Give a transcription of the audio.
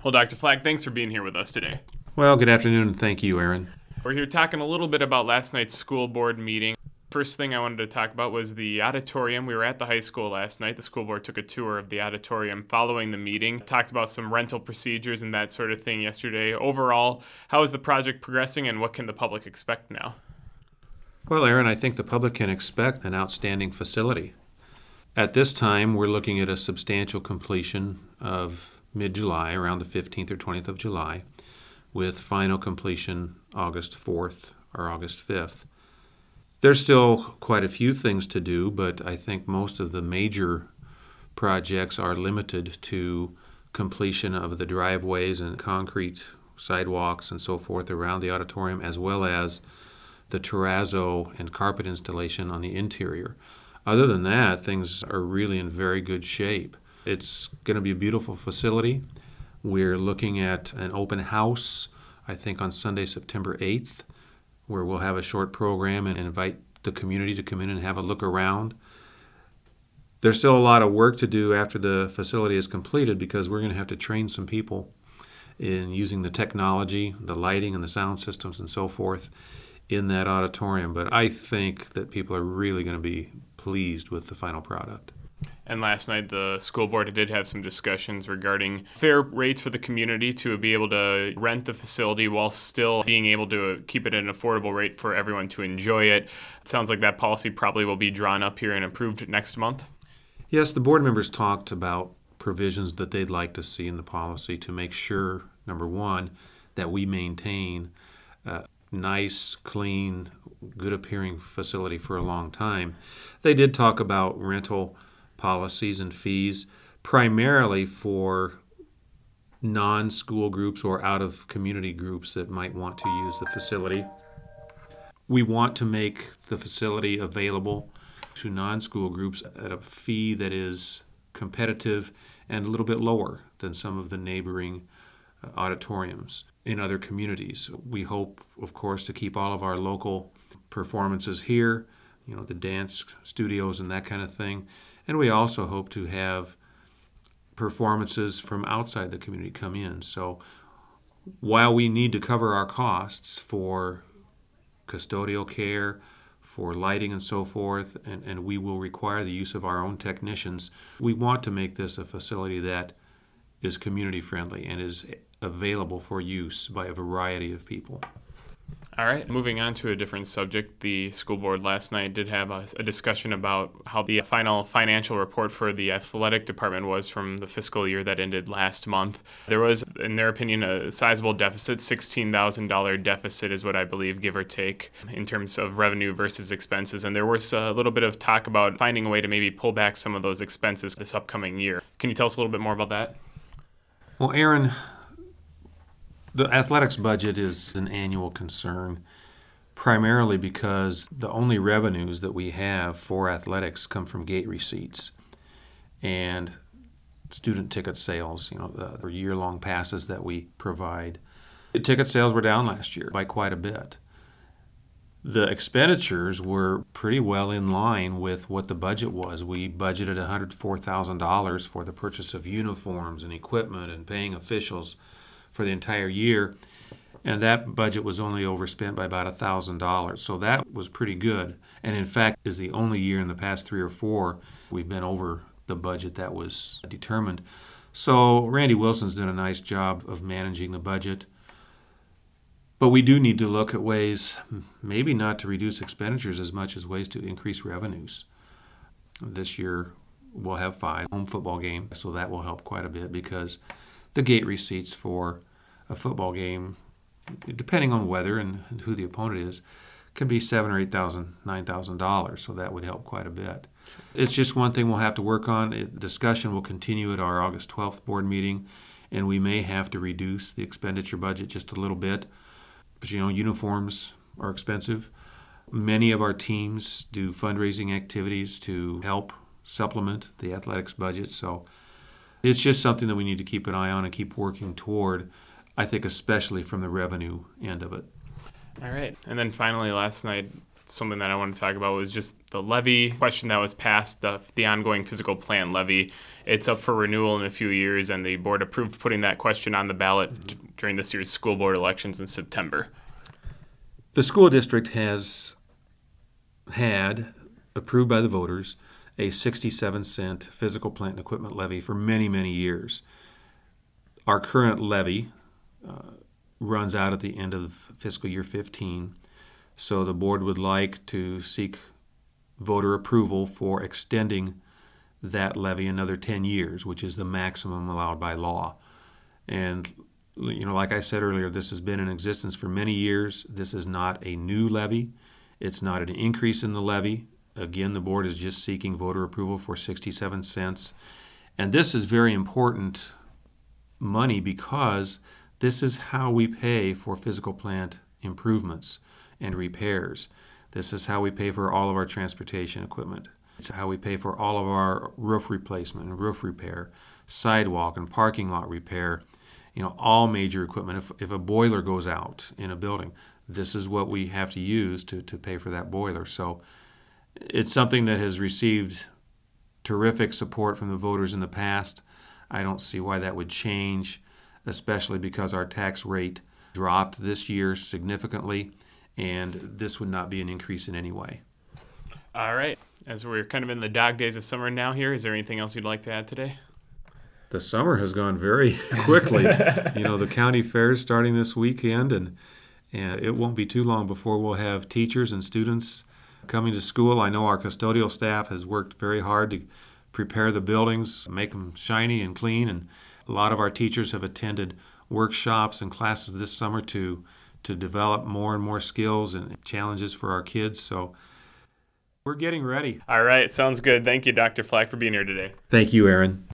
Well, Dr. Flack, thanks for being here with us today. Well, good afternoon, and thank you, Aaron. We're here talking a little bit about last night's school board meeting. First thing I wanted to talk about was the auditorium. We were at the high school last night. The school board took a tour of the auditorium following the meeting, talked about some rental procedures and that sort of thing yesterday. Overall, how is the project progressing and what can the public expect now? Well, Aaron, I think the public can expect an outstanding facility. At this time, we're looking at a substantial completion of mid-July, around the 15th or 20th of July, with final completion August 4th or August 5th. There's still quite a few things to do, but I think most of the major projects are limited to completion of the driveways and concrete sidewalks and so forth around the auditorium, as well as the terrazzo and carpet installation on the interior. Other than that, things are really in very good shape. It's going to be a beautiful facility. We're looking at an open house, I think on Sunday, September 8th, where we'll have a short program and invite the community to come in and have a look around. There's still a lot of work to do after the facility is completed because we're going to have to train some people in using the technology, the lighting and the sound systems and so forth in that auditorium. But I think that people are really going to be pleased with the final product. And last night, the school board did have some discussions regarding fair rates for the community to be able to rent the facility while still being able to keep it at an affordable rate for everyone to enjoy it. It sounds like that policy probably will be drawn up here and approved next month. Yes, the board members talked about provisions that they'd like to see in the policy to make sure, number one, that we maintain a nice, clean, good-appearing facility for a long time. They did talk about rental policies and fees, primarily for non-school groups or out-of-community groups that might want to use the facility. We want to make the facility available to non-school groups at a fee that is competitive and a little bit lower than some of the neighboring auditoriums in other communities. We hope, of course, to keep all of our local performances here, the dance studios and that kind of thing. And we also hope to have performances from outside the community come in. So while we need to cover our costs for custodial care, for lighting and so forth, and we will require the use of our own technicians, we want to make this a facility that is community friendly and is available for use by a variety of people. All right, moving on to a different subject. The school board last night did have a discussion about how the final financial report for the athletic department was from the fiscal year that ended last month. There was, in their opinion, a sizable deficit. $16,000 deficit is what I believe, give or take, in terms of revenue versus expenses. And there was a little bit of talk about finding a way to maybe pull back some of those expenses this upcoming year. Can you tell us a little bit more about that? Well, Aaron, the athletics budget is an annual concern, primarily because the only revenues that we have for athletics come from gate receipts and student ticket sales, the year-long passes that we provide. The ticket sales were down last year by quite a bit. The expenditures were pretty well in line with what the budget was. We budgeted $104,000 for the purchase of uniforms and equipment and paying officials for the entire year, and that budget was only overspent by about $1,000. So that was pretty good, and in fact is the only year in the past 3 or 4 we've been over the budget that was determined. So Randy Wilson's done a nice job of managing the budget, but we do need to look at ways maybe not to reduce expenditures as much as ways to increase revenues. This year we'll have 5 home football games, so that will help quite a bit because the gate receipts for a football game, depending on weather and who the opponent is, can be $7,000 or $8,000, $9,000. So that would help quite a bit. It's just one thing we'll have to work on. Discussion will continue at our August 12th board meeting, and we may have to reduce the expenditure budget just a little bit. But uniforms are expensive. Many of our teams do fundraising activities to help supplement the athletics budget. So it's just something that we need to keep an eye on and keep working toward, I think especially from the revenue end of it. All right. And then finally last night, something that I wanted to talk about was just the levy question that was passed, the ongoing physical plant levy. It's up for renewal in a few years, and the board approved putting that question on the ballot during this year's school board elections in September. The school district has had, approved by the voters, a 67-cent physical plant and equipment levy for many, many years. Our current levy runs out at the end of fiscal year 15, so the board would like to seek voter approval for extending that levy another 10 years, which is the maximum allowed by law. And like I said earlier, this has been in existence for many years. This is not a new levy. It's not an increase in the levy. Again, the board is just seeking voter approval for 67 cents. And this is very important money because this is how we pay for physical plant improvements and repairs. This is how we pay for all of our transportation equipment. It's how we pay for all of our roof replacement and roof repair, sidewalk and parking lot repair, all major equipment. If a boiler goes out in a building, this is what we have to use to pay for that boiler. So it's something that has received terrific support from the voters in the past. I don't see why that would change, especially because our tax rate dropped this year significantly, and this would not be an increase in any way. All right. As we're kind of in the dog days of summer now here, is there anything else you'd like to add today? The summer has gone very quickly. The county fair is starting this weekend, and it won't be too long before we'll have teachers and students coming to school. I know our custodial staff has worked very hard to prepare the buildings, make them shiny and clean, and a lot of our teachers have attended workshops and classes this summer to develop more and more skills and challenges for our kids. So we're getting ready. All right. Sounds good. Thank you, Dr. Flack, for being here today. Thank you, Aaron.